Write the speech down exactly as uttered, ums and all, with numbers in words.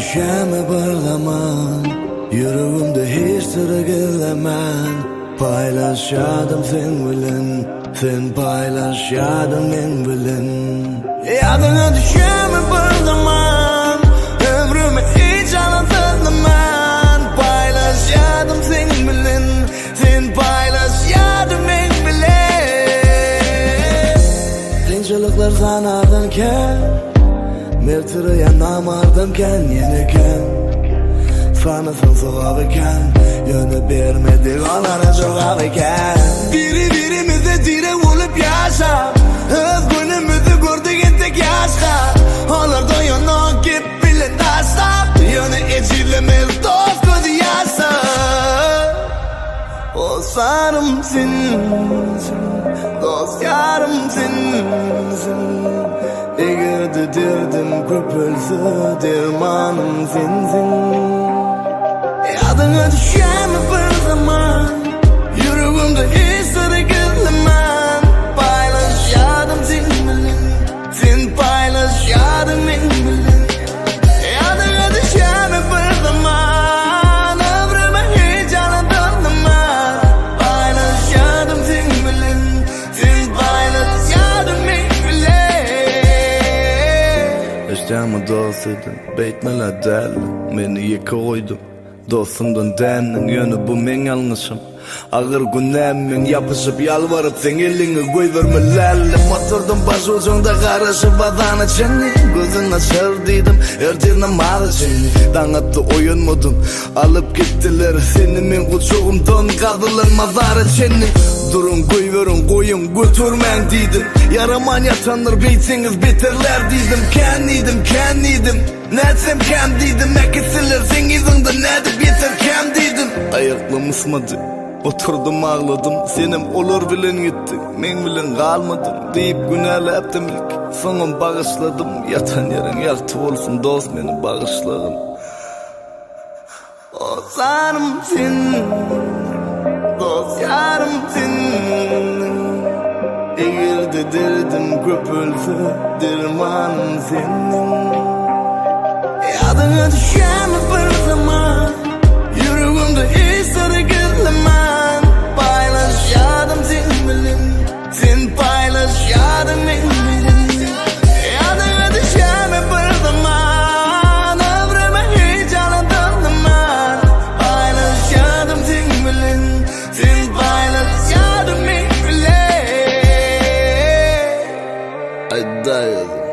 düşeme bir zaman, yüreğimde hiç sırgılaman. Paylaşadım sen bilen, sen paylaşadım men bilen. Yadına düşeme bir zaman, ömrümü hiç anlatamaman. Paylaşadım sen bilen, sen paylaşadım men bilen. Kıyınçılıklar sanardanken, Meltiriye namardanken yeneken. Sanasın soğabiken, yönü vermedik onlara soğabiken. Biri birimize dire olup yaşa, öz günümüzü gördük ettik yaşa. Onlardan yana gip bilin taşla, yönü içilimiz dost gözü yaşa. O sarım sensin, dost yarım sensin. Eğer de derdim köpülse dermanım sensin. Adına düşeme bir zaman, yüreğimde hiç sırgılaman. Paylaşadım sen bilen, sen paylaşadım men bilen. Adına düşeme bir zaman, ömrümü hiç anlatamaman. Paylaşadım sen bilen, sen paylaşadım men bilen. İşte dost edin, beytmeler derli, beni yıka koydum. Dostumdan denin yönü bu men almışım. Ağır günlemin yapışıp yalvarıp sen elini koy vermelerle. Motordum baş ucunda karışıp adana çenni. Gözün açar dedim erdirine malı çenni. Dağıttı oyunmudun alıp gittiler seni men kuçuğumdan kaldılar mazarı çenni. Durun koy verin koyun götürmen dedim. Yaraman yatanlar beytseniz beterler dedim. Kendiydim kendiydim netsem kendiydim. Ekisiler sen izinde nedip yeter kendiydim. Ayaklamışmadı oturdum ağladım. Senim olur bilen gitti, men bilen kalmadım deyip günahleptim ilk. Sonum bağışladım, yatan yerin yaktı olsun dost beni bağışladın. O sanım sen, dost yarım sen. Eğer de derdim köpülse dermanım senin. Adına düşeme bir zaman, yüreğimde hiç sırgılaman. Paylaşadım sen bilen, sen paylaşadım men bilen. Adına düşeme bir zaman, ömrümü hiç anlatamaman. Paylaşadım sen bilen, sen paylaşadım men bilen. Ay dayı.